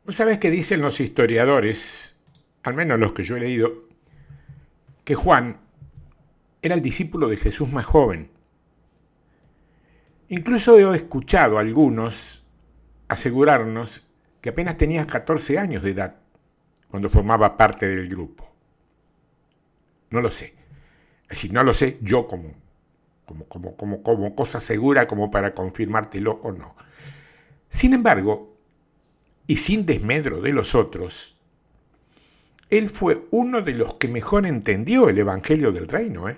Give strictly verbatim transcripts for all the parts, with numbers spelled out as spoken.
¿Vos sabés qué dicen los historiadores, al menos los que yo he leído, que Juan era el discípulo de Jesús más joven? Incluso he escuchado a algunos asegurarnos que apenas tenía catorce años de edad cuando formaba parte del grupo. No lo sé. Es decir, no lo sé yo como, como, como, como, como cosa segura como para confirmártelo o no. Sin embargo, y sin desmedro de los otros, él fue uno de los que mejor entendió el Evangelio del Reino, ¿eh?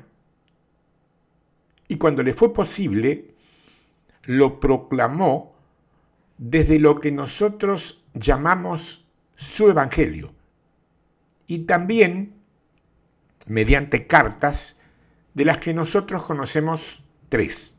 Y cuando le fue posible, lo proclamó desde lo que nosotros llamamos su Evangelio. Y también mediante cartas de las que nosotros conocemos tres.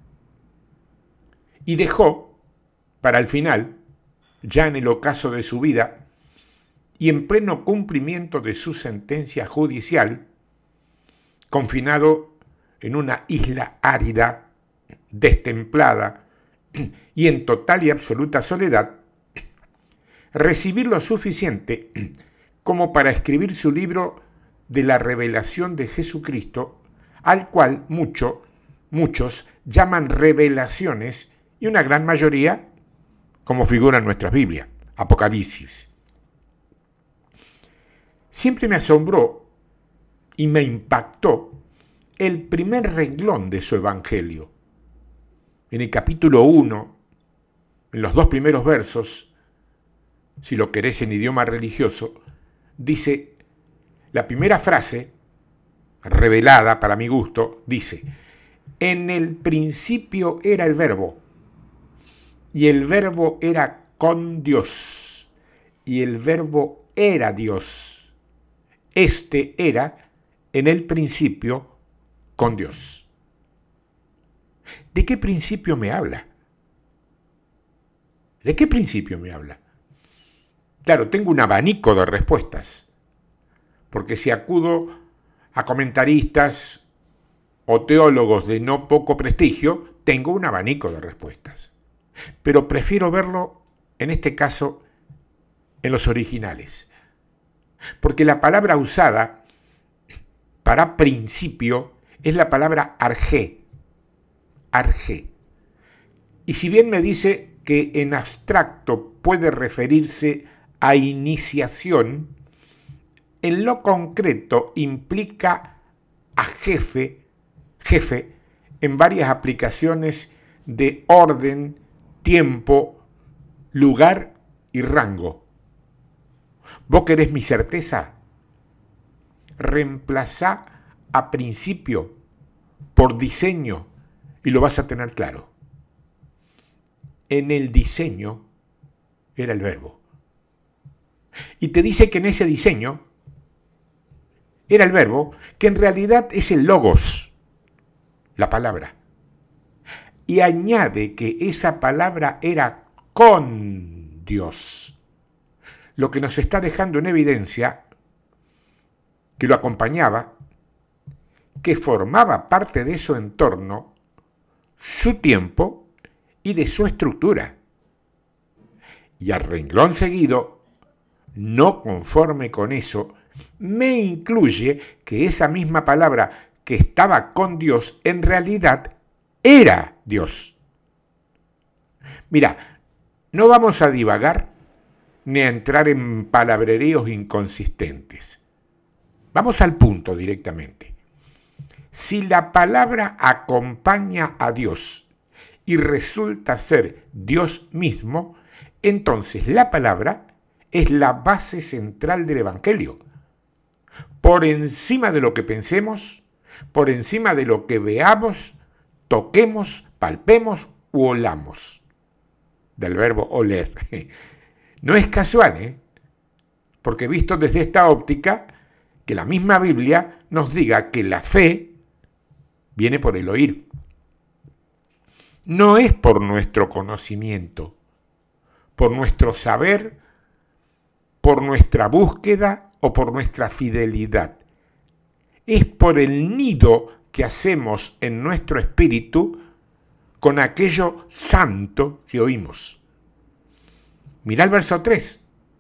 Y dejó, para el final, ya en el ocaso de su vida, y en pleno cumplimiento de su sentencia judicial, confinado en una isla árida, destemplada y en total y absoluta soledad, recibir lo suficiente como para escribir su libro de la revelación de Jesucristo, al cual mucho, muchos llaman revelaciones y una gran mayoría, como figura en nuestras Biblias, Apocalipsis. Siempre me asombró y me impactó el primer renglón de su Evangelio. En el capítulo uno, en los dos primeros versos, si lo querés en idioma religioso, dice, la primera frase, revelada para mi gusto, dice, en el principio era el verbo, y el verbo era con Dios, y el verbo era Dios. Este era en el principio con Dios. ¿De qué principio me habla? ¿De qué principio me habla? Claro, tengo un abanico de respuestas, porque si acudo a comentaristas o teólogos de no poco prestigio, tengo un abanico de respuestas. Pero prefiero verlo, en este caso, en los originales. Porque la palabra usada para principio es la palabra argé. Argé. Y si bien me dice que en abstracto puede referirse a iniciación, en lo concreto implica a jefe, jefe, en varias aplicaciones de orden, tiempo, lugar y rango. ¿Vos querés mi certeza? Reemplazá a principio por diseño y lo vas a tener claro. En el diseño era el verbo. Y te dice que en ese diseño era el verbo, que en realidad es el logos, la palabra. Y añade que esa palabra era con Dios, lo que nos está dejando en evidencia que lo acompañaba, que formaba parte de su entorno, su tiempo y de su estructura. Y al renglón seguido, no conforme con eso, me incluye que esa misma palabra que estaba con Dios en realidad era Dios. Mira, no vamos a divagar ni a entrar en palabreríos inconsistentes. Vamos al punto directamente. Si la palabra acompaña a Dios y resulta ser Dios mismo, entonces la palabra es la base central del Evangelio. Por encima de lo que pensemos, por encima de lo que veamos, toquemos, palpemos u olamos. Del verbo oler. No es casual, ¿eh? Porque visto desde esta óptica, que la misma Biblia nos diga que la fe viene por el oír. No es por nuestro conocimiento, por nuestro saber, por nuestra búsqueda o por nuestra fidelidad. Es por el nido que hacemos en nuestro espíritu con aquello santo que oímos. Mirá el verso tres.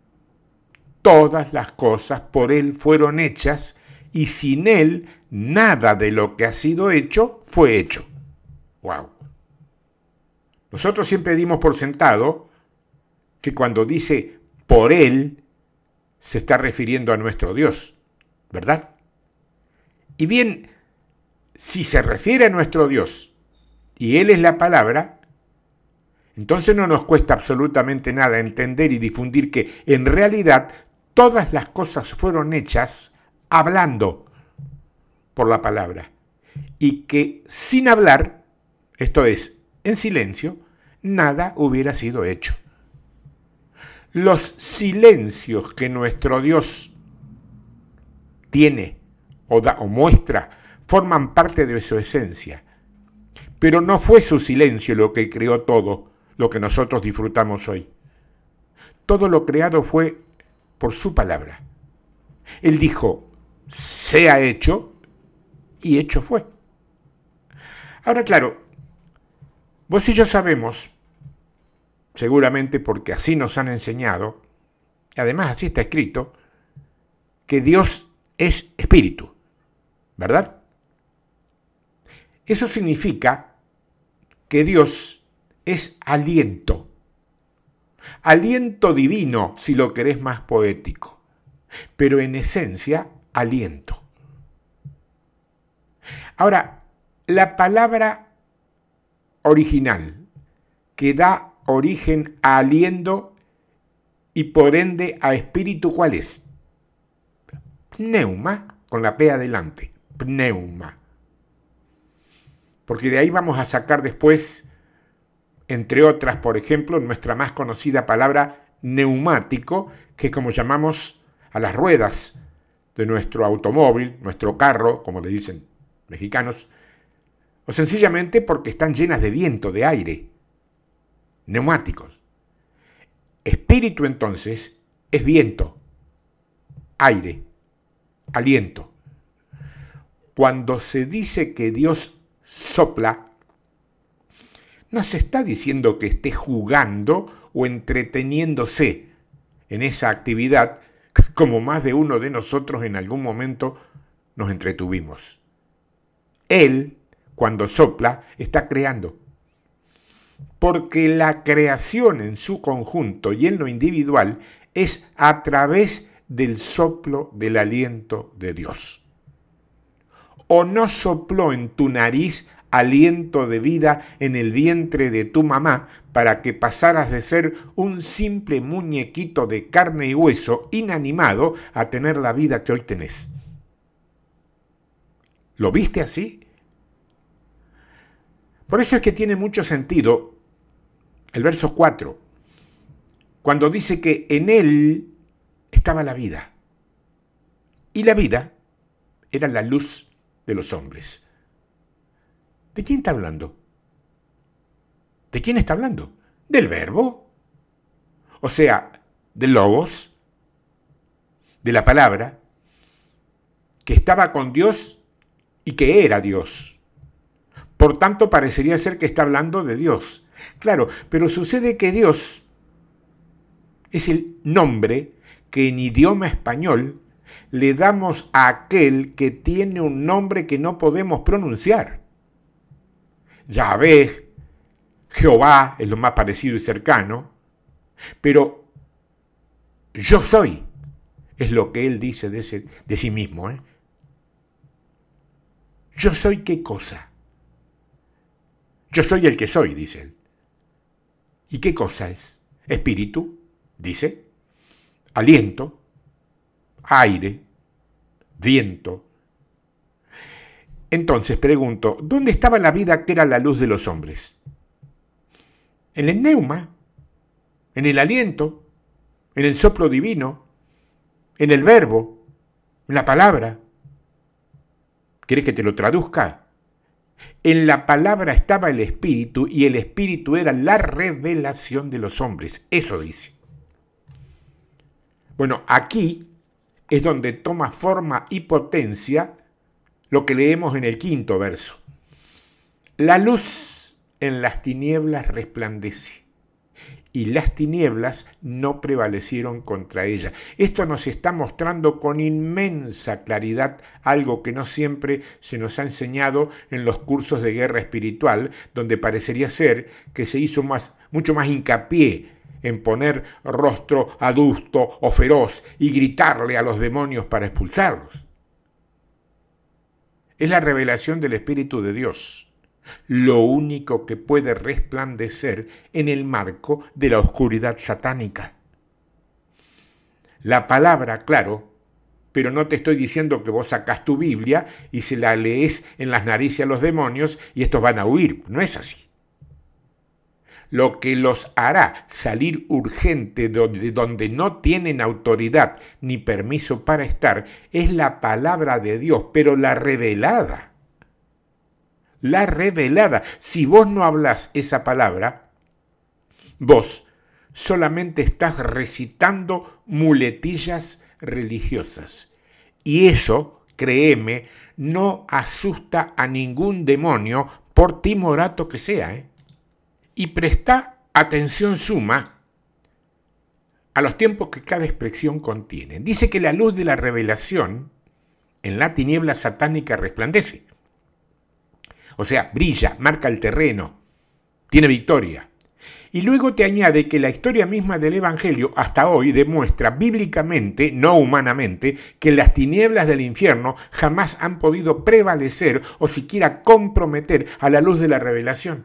todas las cosas por Él fueron hechas, y sin Él nada de lo que ha sido hecho fue hecho. ¡Wow! Nosotros siempre dimos por sentado que cuando dice por Él, se está refiriendo a nuestro Dios, ¿verdad? Y bien, si se refiere a nuestro Dios y Él es la palabra, entonces no nos cuesta absolutamente nada entender y difundir que en realidad todas las cosas fueron hechas hablando por la palabra y que sin hablar, esto es, en silencio, nada hubiera sido hecho. Los silencios que nuestro Dios tiene o, da, o muestra forman parte de su esencia, pero no fue su silencio lo que creó todo lo que nosotros disfrutamos hoy. Todo lo creado fue por su palabra. Él dijo, sea hecho, y hecho fue. Ahora, claro, vos y yo sabemos, seguramente porque así nos han enseñado, y además así está escrito, que Dios es espíritu, ¿verdad? Eso significa que Dios es aliento, aliento divino, si lo querés más poético, pero en esencia, aliento. Ahora, la palabra original que da origen a aliento y por ende a espíritu, ¿cuál es? Pneuma, con la P adelante, pneuma. Porque de ahí vamos a sacar después, entre otras, por ejemplo, nuestra más conocida palabra neumático, que es como llamamos a las ruedas de nuestro automóvil, nuestro carro, como le dicen mexicanos, o sencillamente porque están llenas de viento, de aire. Neumáticos. Espíritu, entonces, es viento, aire, aliento. Cuando se dice que Dios sopla, no se está diciendo que esté jugando o entreteniéndose en esa actividad como más de uno de nosotros en algún momento nos entretuvimos. Él, cuando sopla, está creando. Porque la creación en su conjunto y en lo individual es a través del soplo del aliento de Dios. ¿O no sopló en tu nariz aliento de vida en el vientre de tu mamá para que pasaras de ser un simple muñequito de carne y hueso inanimado a tener la vida que hoy tenés? ¿Lo viste así? Por eso es que tiene mucho sentido el verso cuatro, cuando dice que en él estaba la vida, y la vida era la luz de los hombres. ¿De quién está hablando? ¿De quién está hablando? Del verbo, o sea, del logos, de la palabra, que estaba con Dios y que era Dios. Por tanto, parecería ser que está hablando de Dios. Claro, pero sucede que Dios es el nombre que en idioma español le damos a aquel que tiene un nombre que no podemos pronunciar. Yahvé, Jehová es lo más parecido y cercano, pero yo soy es lo que él dice de, ese, de sí mismo. ¿eh? ¿Yo soy qué cosa? Yo soy el que soy, dice él. ¿Y qué cosa es? Espíritu, dice, aliento, aire, viento. Entonces pregunto, ¿dónde estaba la vida que era la luz de los hombres? En el neuma, en el aliento, en el soplo divino, en el verbo, en la palabra. ¿Quieres que te lo traduzca? En la palabra estaba el Espíritu y el Espíritu era la revelación de los hombres. Eso dice. Bueno, aquí es donde toma forma y potencia lo que leemos en el quinto verso. La luz en las tinieblas resplandece y las tinieblas no prevalecieron contra ella. Esto nos está mostrando con inmensa claridad algo que no siempre se nos ha enseñado en los cursos de guerra espiritual, donde parecería ser que se hizo más, mucho más hincapié en poner rostro adusto o feroz y gritarle a los demonios para expulsarlos. Es la revelación del Espíritu de Dios lo único que puede resplandecer en el marco de la oscuridad satánica. La palabra, claro, pero no te estoy diciendo que vos sacás tu Biblia y se la lees en las narices a los demonios y estos van a huir. No es así. Lo que los hará salir urgente de donde no tienen autoridad ni permiso para estar es la palabra de Dios, pero la revelada. La revelada. Si vos no hablás esa palabra, vos solamente estás recitando muletillas religiosas. Y eso, créeme, no asusta a ningún demonio, por timorato que sea, ¿eh? Y presta atención suma a los tiempos que cada expresión contiene. Dice que la luz de la revelación en la tiniebla satánica resplandece. O sea, brilla, marca el terreno, tiene victoria. Y luego te añade que la historia misma del Evangelio hasta hoy demuestra bíblicamente, no humanamente, que las tinieblas del infierno jamás han podido prevalecer o siquiera comprometer a la luz de la revelación.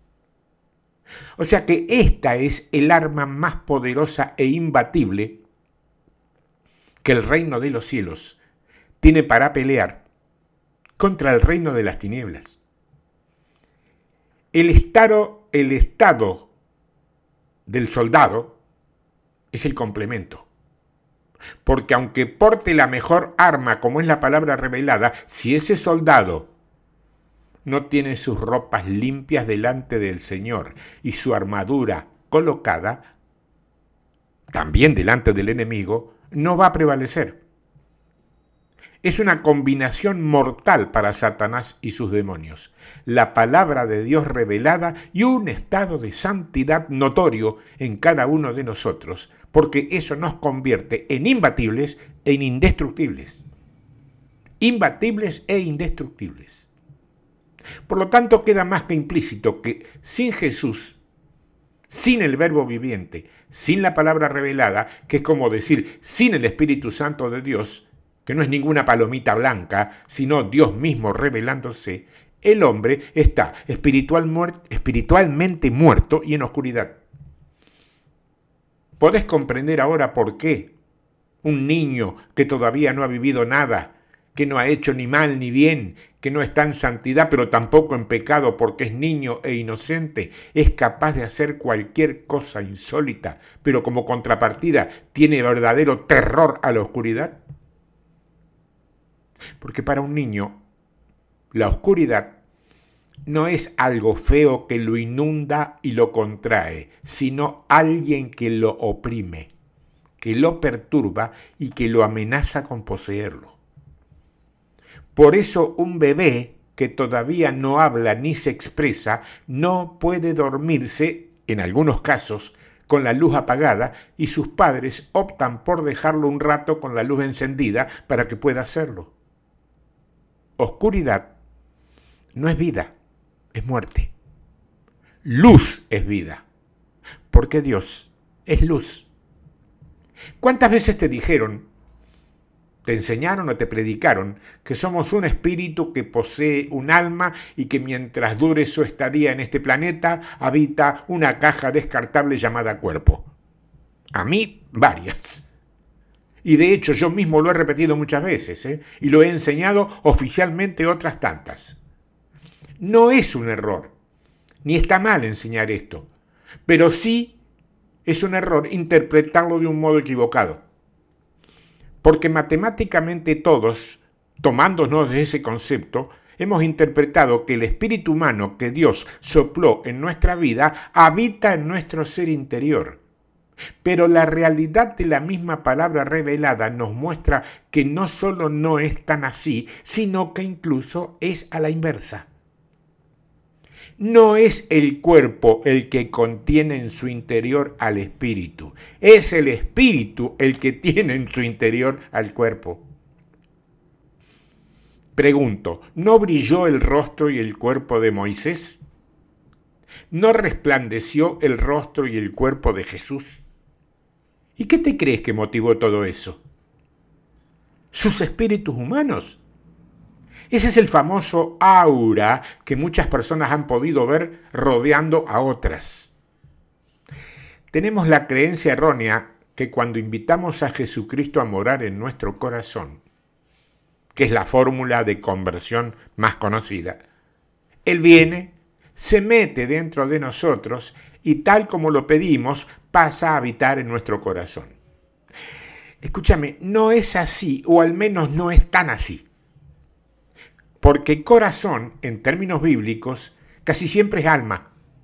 O sea que esta es el arma más poderosa e imbatible que el reino de los cielos tiene para pelear contra el reino de las tinieblas. El estado, el estado del soldado es el complemento. Porque aunque porte la mejor arma como es la palabra revelada, si ese soldado no tiene sus ropas limpias delante del Señor y su armadura colocada, también delante del enemigo, no va a prevalecer. Es una combinación mortal para Satanás y sus demonios. La palabra de Dios revelada y un estado de santidad notorio en cada uno de nosotros, porque eso nos convierte en imbatibles e en indestructibles. Imbatibles e indestructibles. Por lo tanto, queda más que implícito que sin Jesús, sin el Verbo viviente, sin la palabra revelada, que es como decir sin el Espíritu Santo de Dios, que no es ninguna palomita blanca, sino Dios mismo revelándose, el hombre está espiritual muer- espiritualmente muerto y en oscuridad. ¿Podés comprender ahora por qué un niño que todavía no ha vivido nada, que no ha hecho ni mal ni bien, que no está en santidad pero tampoco en pecado porque es niño e inocente, es capaz de hacer cualquier cosa insólita, pero como contrapartida tiene verdadero terror a la oscuridad? Porque para un niño la oscuridad no es algo feo que lo inunda y lo contrae, sino alguien que lo oprime, que lo perturba y que lo amenaza con poseerlo. Por eso un bebé que todavía no habla ni se expresa no puede dormirse, en algunos casos, con la luz apagada y sus padres optan por dejarlo un rato con la luz encendida para que pueda hacerlo. Oscuridad no es vida, es muerte. Luz es vida, porque Dios es luz. ¿Cuántas veces te dijeron, te enseñaron o te predicaron que somos un espíritu que posee un alma y que mientras dure su estadía en este planeta habita una caja descartable llamada cuerpo? A mí, varias. Y de hecho yo mismo lo he repetido muchas veces, ¿eh? Y lo he enseñado oficialmente otras tantas. No es un error, ni está mal enseñar esto, pero sí es un error interpretarlo de un modo equivocado. Porque matemáticamente todos, tomándonos de ese concepto, hemos interpretado que el espíritu humano que Dios sopló en nuestra vida habita en nuestro ser interior. Pero la realidad de la misma palabra revelada nos muestra que no solo no es tan así, sino que incluso es a la inversa. No es el cuerpo el que contiene en su interior al espíritu, es el espíritu el que tiene en su interior al cuerpo. Pregunto, ¿no brilló el rostro y el cuerpo de Moisés? ¿No resplandeció el rostro y el cuerpo de Jesús? ¿Y qué te crees que motivó todo eso? ¿Sus espíritus humanos? Ese es el famoso aura que muchas personas han podido ver rodeando a otras. Tenemos la creencia errónea que cuando invitamos a Jesucristo a morar en nuestro corazón, que es la fórmula de conversión más conocida, Él viene, se mete dentro de nosotros y tal como lo pedimos, pasa a habitar en nuestro corazón. Escúchame, no es así, o al menos no es tan así. Porque corazón, en términos bíblicos, casi siempre es alma.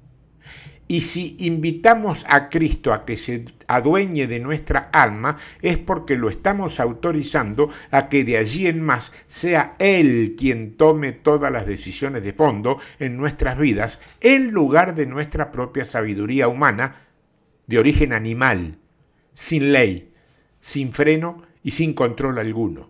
Y si invitamos a Cristo a que se adueñe de nuestra alma, es porque lo estamos autorizando a que de allí en más sea Él quien tome todas las decisiones de fondo en nuestras vidas, en lugar de nuestra propia sabiduría humana, de origen animal, sin ley, sin freno y sin control alguno.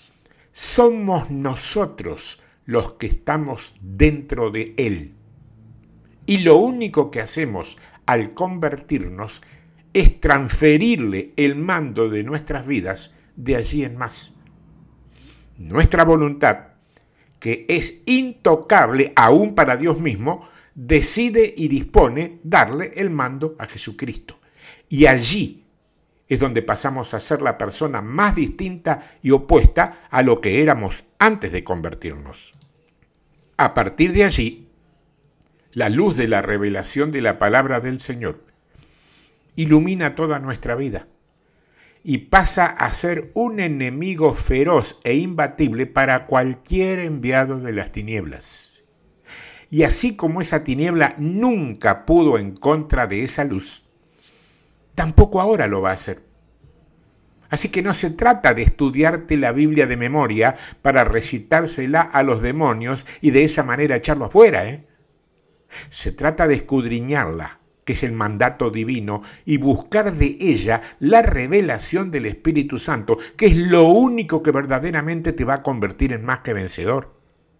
Somos nosotros los que estamos dentro de Él. Y lo único que hacemos al convertirnos es transferirle el mando de nuestras vidas de allí en más. Nuestra voluntad, que es intocable aún para Dios mismo, decide y dispone darle el mando a Jesucristo. Y allí es donde pasamos a ser la persona más distinta y opuesta a lo que éramos antes de convertirnos. A partir de allí, la luz de la revelación de la palabra del Señor ilumina toda nuestra vida y pasa a ser un enemigo feroz e imbatible para cualquier enviado de las tinieblas. Y así como esa tiniebla nunca pudo en contra de esa luz, tampoco ahora lo va a hacer. Así que no se trata de estudiarte la Biblia de memoria para recitársela a los demonios y de esa manera echarlo afuera, ¿eh? Se trata de escudriñarla, que es el mandato divino, y buscar de ella la revelación del Espíritu Santo, que es lo único que verdaderamente te va a convertir en más que vencedor.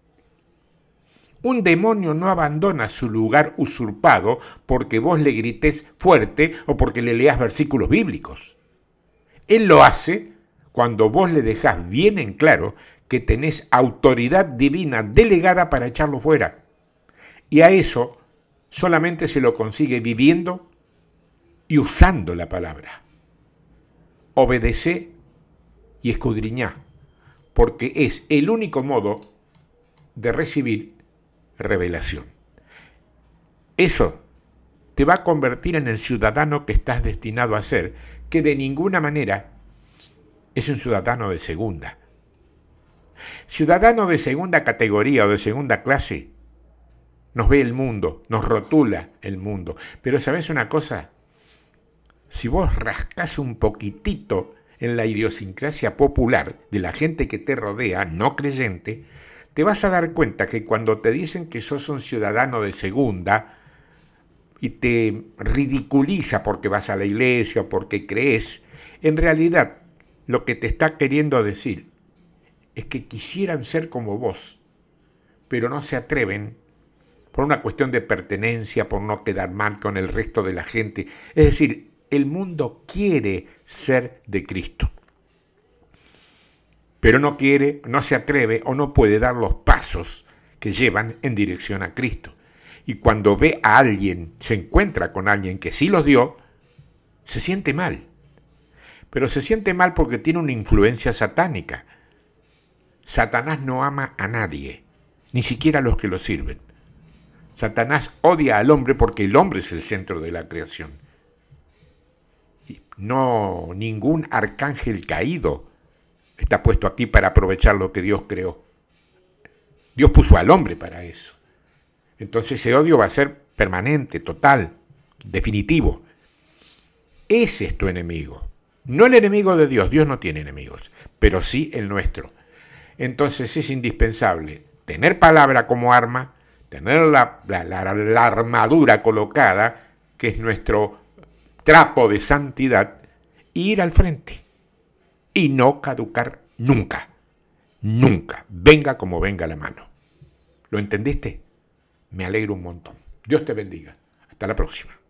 Un demonio no abandona su lugar usurpado porque vos le grites fuerte o porque le leas versículos bíblicos. Él lo hace cuando vos le dejás bien en claro que tenés autoridad divina delegada para echarlo fuera. Y a eso solamente se lo consigue viviendo y usando la palabra. Obedecé y escudriñá, porque es el único modo de recibir revelación. Eso te va a convertir en el ciudadano que estás destinado a ser, que de ninguna manera es un ciudadano de segunda. Ciudadano de segunda categoría o de segunda clase, nos ve el mundo, nos rotula el mundo. Pero ¿sabes una cosa? Si vos rascás un poquitito en la idiosincrasia popular de la gente que te rodea, no creyente, te vas a dar cuenta que cuando te dicen que sos un ciudadano de segunda y te ridiculiza porque vas a la iglesia o porque crees, en realidad lo que te está queriendo decir es que quisieran ser como vos, pero no se atreven por una cuestión de pertenencia, por no quedar mal con el resto de la gente. Es decir, el mundo quiere ser de Cristo, pero no quiere, no se atreve o no puede dar los pasos que llevan en dirección a Cristo. Y cuando ve a alguien, se encuentra con alguien que sí los dio, se siente mal. Pero se siente mal porque tiene una influencia satánica. Satanás no ama a nadie, ni siquiera a los que lo sirven. Satanás odia al hombre porque el hombre es el centro de la creación. Y no, ningún arcángel caído está puesto aquí para aprovechar lo que Dios creó. Dios puso al hombre para eso. Entonces ese odio va a ser permanente, total, definitivo. Ese es tu enemigo. No el enemigo de Dios. Dios no tiene enemigos, pero sí el nuestro. Entonces es indispensable tener palabra como arma, tener la, la, la, la armadura colocada, que es nuestro trapo de santidad, e ir al frente y no caducar nunca, nunca, venga como venga la mano. ¿Lo entendiste? Me alegro un montón. Dios te bendiga. Hasta la próxima.